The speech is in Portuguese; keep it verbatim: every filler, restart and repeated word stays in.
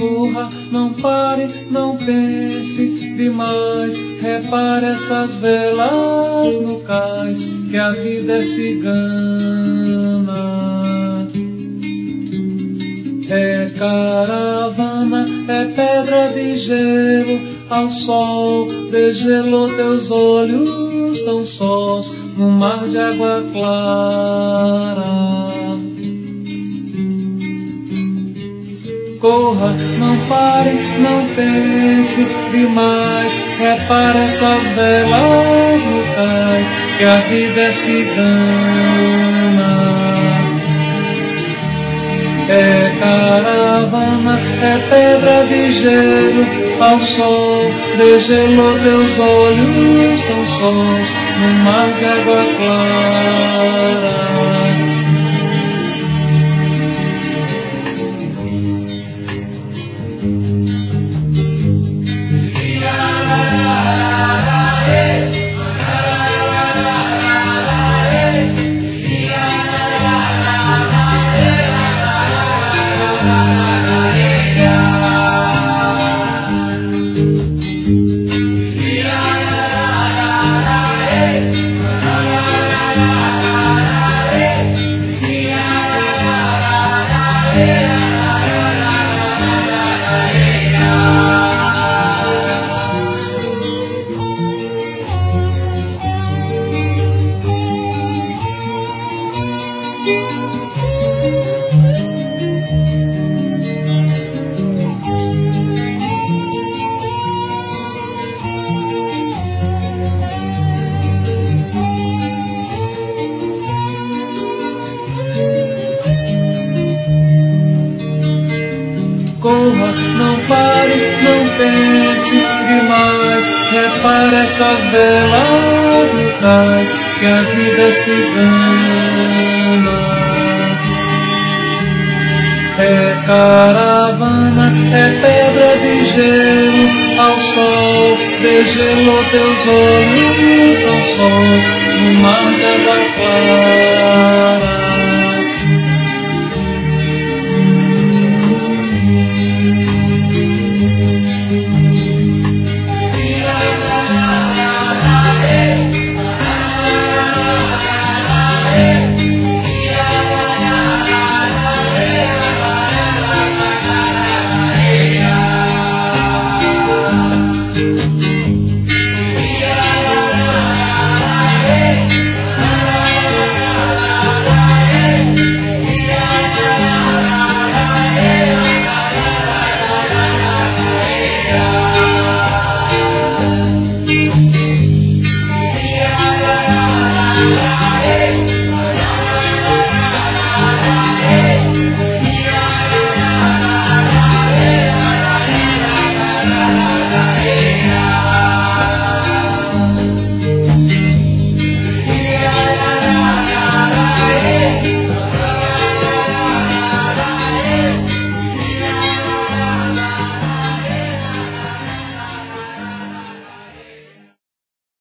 Corra, não pare, não pense demais. Repare essas velas no cais, que a vida é cigana. É caravana, é pedra de gelo, ao sol degelou teus olhos tão sós, no mar de água clara. Corra, não pare, não pense demais. Repare essas velas no cais, que a vida é cigana. É caravana, é pedra de gelo, ao sol degelou teus olhos tão sós, no mar de água clara. Corra, não pare, não pense demais. Repare essas velas no cais, que a vida é cigana. É caravana, é pedra de gelo, ao sol degelou teus olhos tão sós, no mar de água clara.